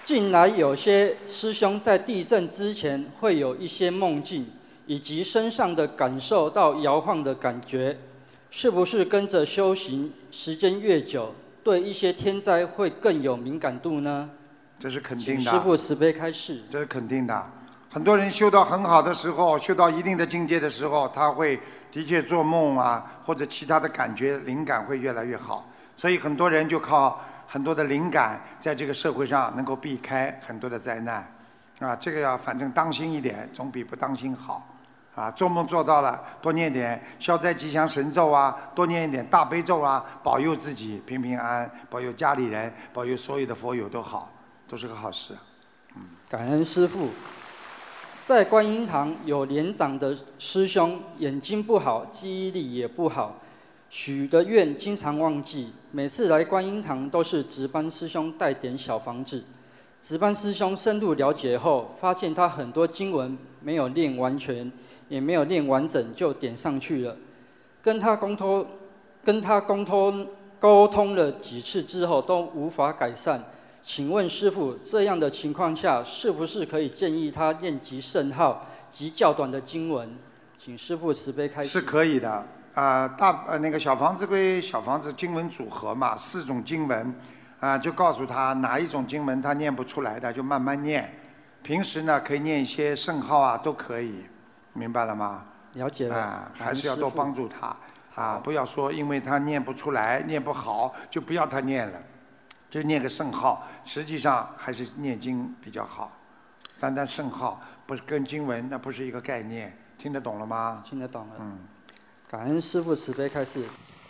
近来有些师兄在地震之前会有一些梦境，以及身上的感受到摇晃的感觉，是不是跟着修行时间越久，对一些天灾会更有敏感度呢？ 这是肯定的。 请师父慈悲开示。 这是肯定的。很多人修到很好的时候，修到一定的境界的时候，他会的确做梦啊，或者其他的感觉灵感会越来越好。所以很多人就靠很多的灵感，在这个社会上能够避开很多的灾难。啊，这个要反正当心一点，总比不当心好。啊，做梦做到了，多念点消灾吉祥神咒啊，多念一点大悲咒啊，保佑自己平平安安，保佑家里人，保佑所有的佛友都好，都是个好事。 感恩师父。在观音堂有年长的师兄，眼睛不好，记忆力也不好，许的愿经常忘记。每次来观音堂都是值班师兄带点小房子。值班师兄深入了解后，发现他很多经文没有念完全，也没有念完整就点上去了。跟他沟通了几次之后都无法改善。请问师父，这样的情况下，是不是可以建议他念及圣号及较短的经文？请师父慈悲开示。 是可以的。那个小房子归小房子经文组合嘛，4种经文，就告诉他哪一种经文他念不出来的，就慢慢念。平时呢，可以念一些圣号啊，都可以，明白了吗？ 了解了。 还是要多帮助他不要说因为他念不出来、念不好，就不要他念了。就念个圣号，实际上还是念经比较好。单单圣号不是跟经文，那不是一个概念，听得懂了吗？ 听得懂了。感恩师父慈悲开示。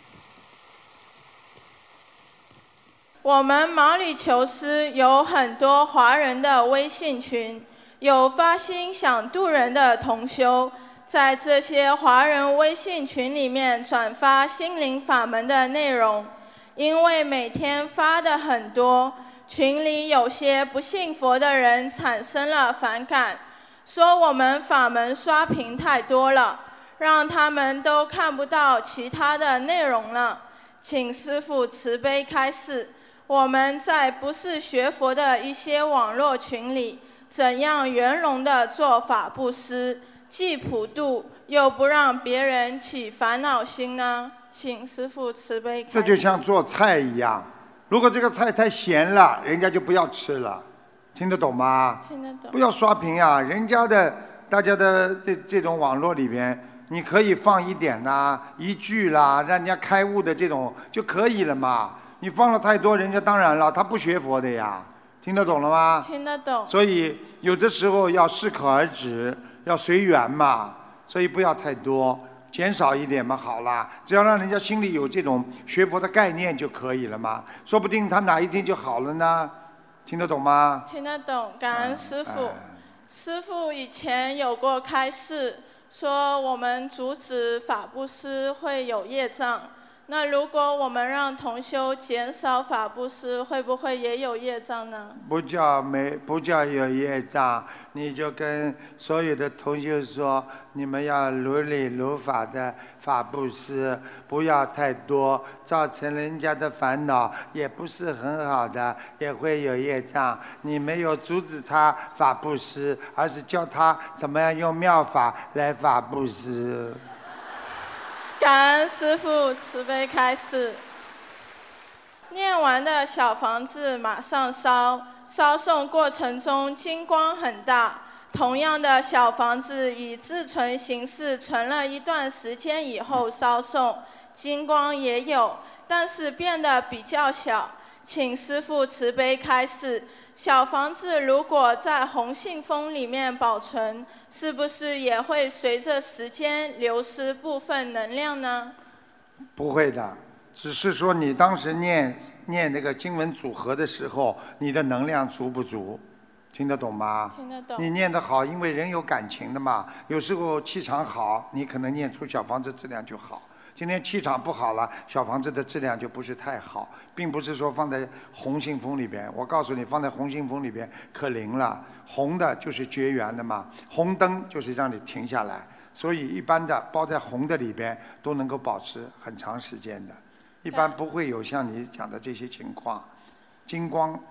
我们毛里求斯有很多华人的微信群，有发心想度人的同修，在这些华人微信群里面转发心灵法门的内容。因为每天发的很多，群里有些不信佛的人产生了反感，说我们法门刷屏太多了，让他们都看不到其他的内容了。请师父慈悲开示，我们在不是学佛的一些网络群里，怎样圆融的做法布施，既普度又不让别人起烦恼心呢？请师父慈悲开示。 这就像做菜一样，如果这个菜太咸了，人家就不要吃了，听得懂吗？ 听得懂。 不要刷屏啊，人家的大家的这种网络里边，你可以放一点啦、一句啦，让人家开悟的这种就可以了嘛。你放了太多，人家当然了，他不学佛的呀，听得懂了吗？ 听得懂。 所以有的时候要适可而止，要随缘嘛，所以不要太多。减少一点嘛，好啦，只要让人家心里有这种学佛的概念就可以了嘛，说不定他哪一天就好了呢，听得懂吗？ 听得懂，感恩师父。师父以前有过开示，说我们阻止法布施会有业障。那如果我们让同修减少法布施，会不会也有业障呢？ 不叫有业障，你就跟所有的同修说，你们要如理如法的法布施，不要太多，造成人家的烦恼也不是很好的，也会有业障。你没有阻止他法布施，而是教他怎么样用妙法来法布施。 感恩师父慈悲开示。念完的小房子马上烧，烧送过程中金光很大。同样的小房子以自存形式存了一段时间以后烧送，金光也有，但是变得比较小。请师父慈悲开示，小房子如果在红信封里面保存，是不是也会随着时间流失部分能量呢？ 不会的，只是说你当时念那个经文组合的时候，你的能量足不足？听得懂吗？ 听得懂。 你念得好，因为人有感情的嘛，有时候气场好，你可能念出小房子质量就好。今天气场不好了，小房子的质量就不是太好，并不是说放在红信封里边。我告诉你，放在红信封里边可灵了。红的就是绝缘的嘛，红灯就是让你停下来，所以一般的包在红的里边都能够保持很长时间的，一般不会有像你讲的这些情况。金光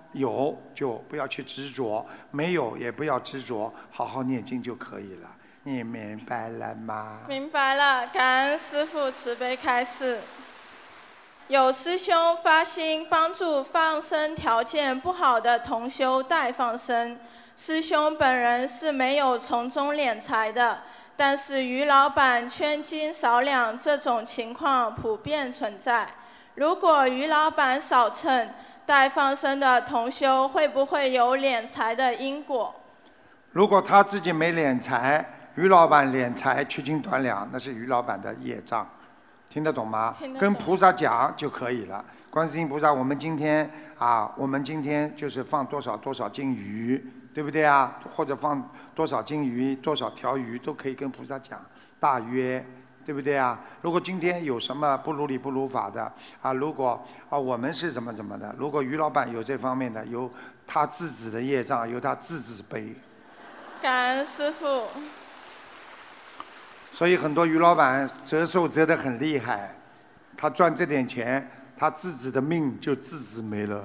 有就不要去执着，没有也不要执着，好好念经就可以了。你明白了吗？ 明白了，感恩师父慈悲开示。有师兄发心帮助放生条件不好的同修代放生，师兄本人是没有从中敛财的，但是于老板圈斤少两这种情况普遍存在。如果于老板少称，代放生的同修会不会有敛财的因果？ 如果他自己没敛财，于老板敛财缺斤短两，那是于老板的业障，听得懂吗？ 听得懂。 跟菩萨讲就可以了。观世音菩萨，我们今天就是放多少斤鱼，对不对啊？或者放多少斤鱼、多少条鱼都可以跟菩萨讲，大约。对不对啊？如果今天有什么不如理不如法的啊，如果我们是怎么的，如果于老板有这方面的，由他自己的业障，由他自己背。 感恩师父。 所以很多于老板折寿折得很厉害，他赚这点钱，他自己的命就自己没了。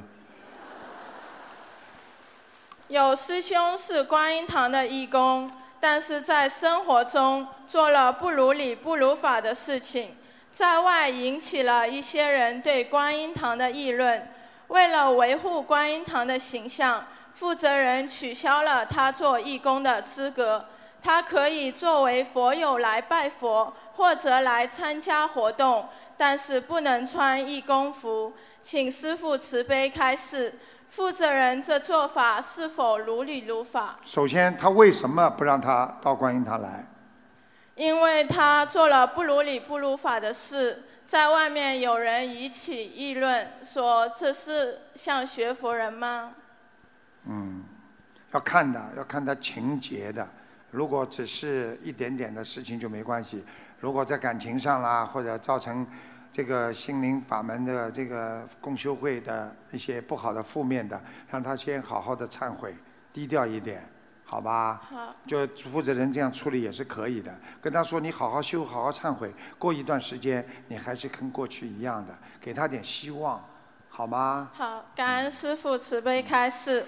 有师兄是观音堂的义工，但是在生活中做了不如理不如法的事情，在外引起了一些人对观音堂的议论。为了维护观音堂的形象，负责人取消了他做义工的资格。他可以作为佛友来拜佛，或者来参加活动，但是不能穿义工服。请师父慈悲开示，负责人这做法是否如理如法？ 首先，他为什么不让他到观音堂来？ 因为他做了不如理不如法的事，在外面有人引起议论，说这是像学佛人吗？ 要看他情节的。如果只是一点点的事情就没关系，如果在感情上啦，或者造成这个心灵法门的这个共修会的一些不好的负面的，让他先好好的忏悔，低调一点，好吧？ 好。 就负责人这样处理也是可以的，跟他说你好好修，好好忏悔，过一段时间你还是跟过去一样的，给他点希望，好吗？ 好，感恩师父慈悲开示。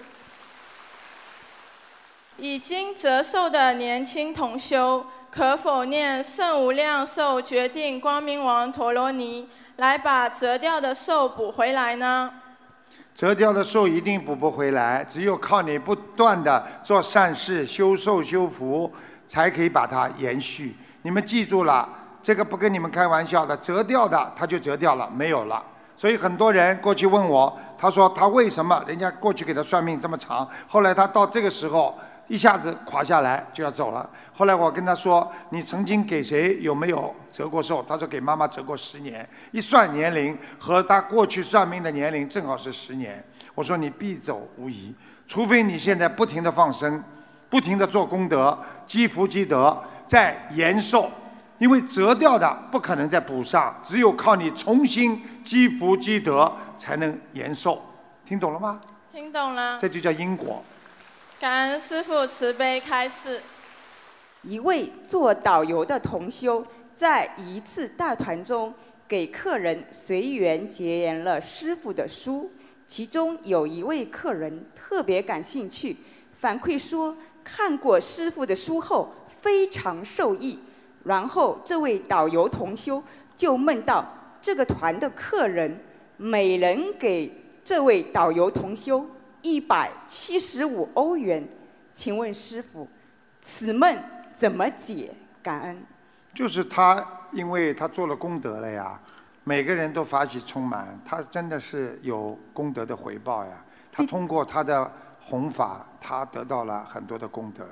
已经折寿的年轻同修，可否念圣无量寿决定光明王陀罗尼，来把折掉的寿补回来呢？ 折掉的寿一定补不回来，只有靠你不断的做善事、修寿修福，才可以把它延续。你们记住了，这个不跟你们开玩笑的，折掉的它就折掉了，没有了。所以很多人过去问我，他说他为什么人家过去给他算命这么长，后来他到这个时候一下子垮下来就要走了。后来我跟他说，你曾经给谁有没有折过寿？他说给妈妈折过10年，一算年龄和他过去算命的年龄正好是10年。我说你必走无疑，除非你现在不停的放生，不停的做功德，积福积德，在延寿。因为折掉的不可能再补上，只有靠你重新积福积德才能延寿。听懂了吗？ 听懂了。 这就叫因果。 感恩师父慈悲开示。 一位做导游的同修，在一次大团中给客人随缘结缘了师父的书，其中有一位客人特别感兴趣，反馈说看过师父的书后非常受益。然后这位导游同修就问到，这个团的客人每人给这位导游同修175欧元，请问师父，此梦怎么解？感恩。 就是他，因为他做了功德了呀，每个人都法喜充满，他真的是有功德的回报呀。他通过他的弘法，他得到了很多的功德。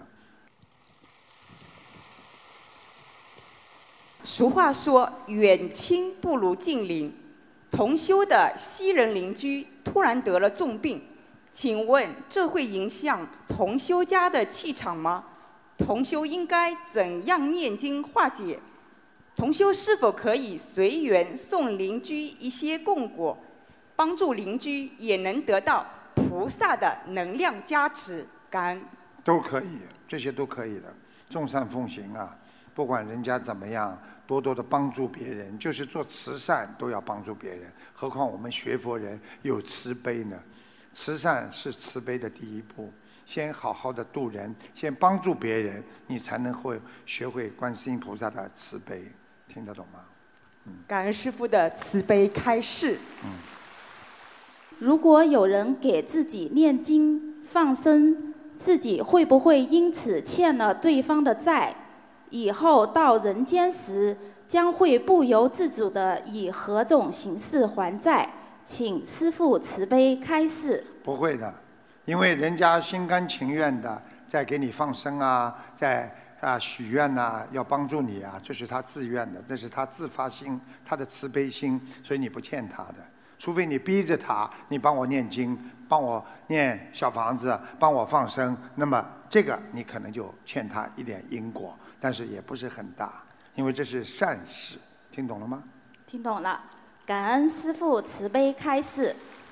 俗话说，远亲不如近邻。同修的西人邻居突然得了重病，请问这会影响同修家的气场吗？同修应该怎样念经化解？同修是否可以随缘送邻居一些供果，帮助邻居也能得到菩萨的能量加持？感恩。 都可以，这些都可以的，众善奉行啊，不管人家怎么样，多多的帮助别人，就是做慈善都要帮助别人，何况我们学佛人有慈悲呢？ 慈善是慈悲的第一步，先好好的度人，先帮助别人，你才能会学会观世音菩萨的慈悲，听得懂吗？ 感恩师父的慈悲开示。 如果有人给自己念经放生，自己会不会因此欠了对方的债？以后到人间时，将会不由自主地以何种形式还债？请师父慈悲开示。 不会的，因为人家心甘情愿的在给你放生啊，在许愿呐，要帮助你啊，这是他自愿的，这是他自发心，他的慈悲心，所以你不欠他的。除非你逼着他，你帮我念经，帮我念小房子，帮我放生，那么这个你可能就欠他一点因果，但是也不是很大，因为这是善事，听懂了吗？ 听懂了，感恩师父慈悲开示。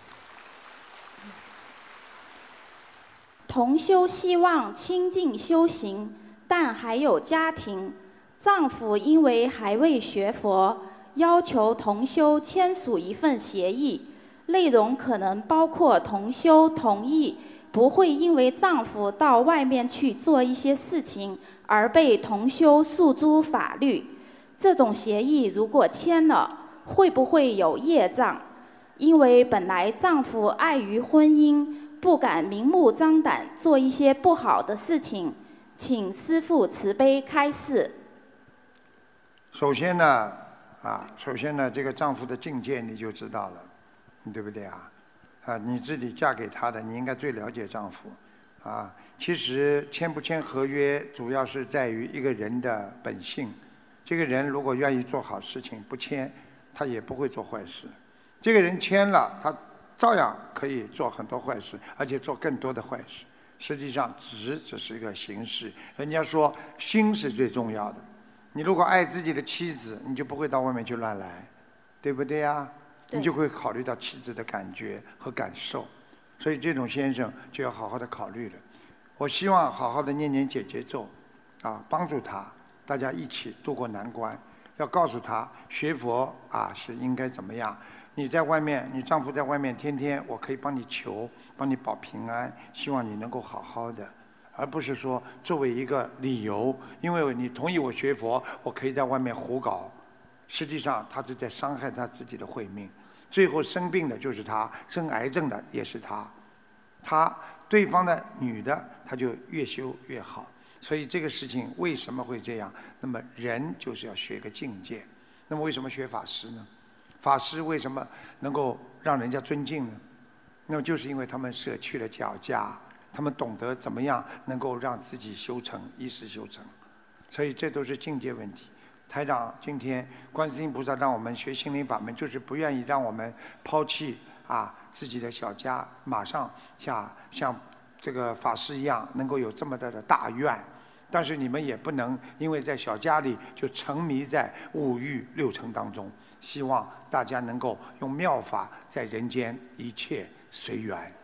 同修希望亲近修行，但还有家庭，丈夫因为还未学佛，要求同修签署一份协议，内容可能包括同修同意不会因为丈夫到外面去做一些事情而被同修诉诸法律。这种协议如果签了，会不会有业障？因为本来丈夫碍于婚姻，不敢明目张胆做一些不好的事情，请师父慈悲开示。 首先呢，这个丈夫的境界你就知道了，对不对啊？你自己嫁给他的，你应该最了解丈夫。其实签不签合约，主要是在于一个人的本性。这个人如果愿意做好事情，不签，他也不会做坏事。这个人签了，他照样可以做很多坏事，而且做更多的坏事。实际上只是一个形式。人家说心是最重要的。你如果爱自己的妻子，你就不会到外面去乱来，对不对呀？你就会考虑到妻子的感觉和感受。所以这种先生就要好好的考虑了。我希望好好的念念解结咒，帮助他，大家一起度过难关。要告诉他学佛是应该怎么样。你在外面，你丈夫在外面，天天我可以帮你求，帮你保平安，希望你能够好好的，而不是说作为一个理由，因为你同意我学佛，我可以在外面胡搞。实际上他是在伤害他自己的慧命，最后生病的就是他，生癌症的也是他对方的女的他就越修越好。所以这个事情为什么会这样？那么人就是要学个境界。那么为什么学法师呢？法师为什么能够让人家尊敬呢？那么就是因为他们舍去了脚架，他们懂得怎么样能够让自己修成，一世修成。所以这都是境界问题。台长今天观世音菩萨让我们学心灵法门，就是不愿意让我们抛弃自己的小家，马上像这个法师一样能够有这么大愿。但是你们也不能因为在小家里就沉迷在五欲六尘当中。希望大家能够用妙法在人间，一切随缘。